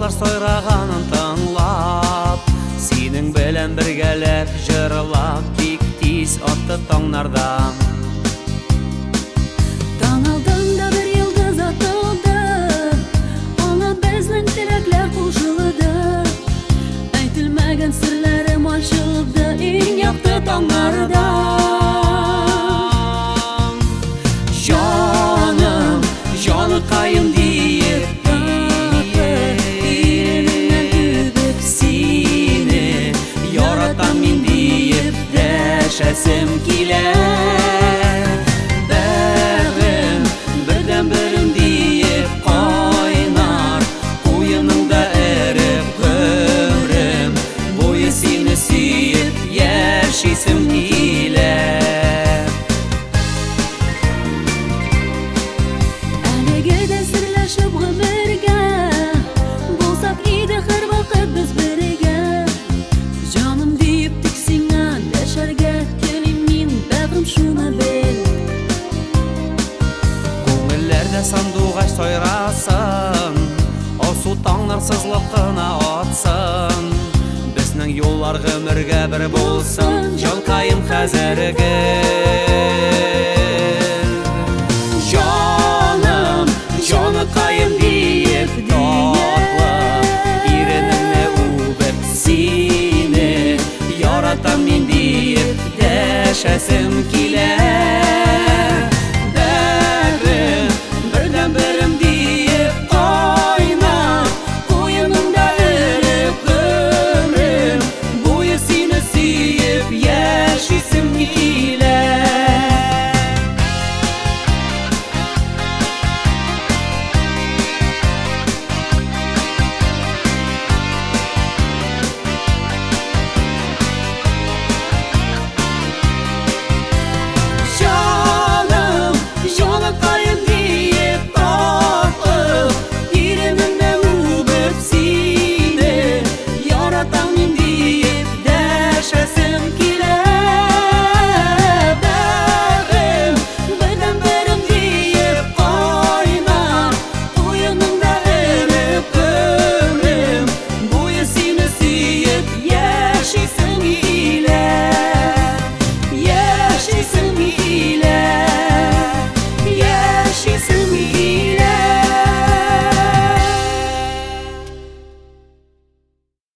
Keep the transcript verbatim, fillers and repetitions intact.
Таңдар сойрағанын тыңлап, сенің белән бергәләп җырлап, бик тиз атты таңнардан. Таң алдында бер йолдыз атылды, аңа безнең теләкләр кушылды. Әйтелмәгән серләрем ачылды иң якты таңнарда. Җаным, җаныкаем диеп, дәшәсем килә. Бәрем, бердән берем диеп кайнар, куеныңда эреп гомрем буе сине сөеп яшисем килә. Әлегә дә серләшеп гомергә, булсак иде һәрвакыт без бергә. Җаным диеп тик сиңа дәшәргә телим мин, бәгърем шуны бел. Күңелләрдә сандугач сайрасын, алсу таңнар сызлыккына атсын. Безнең юллар гомергә бер булсын, җанкаем хәзерге.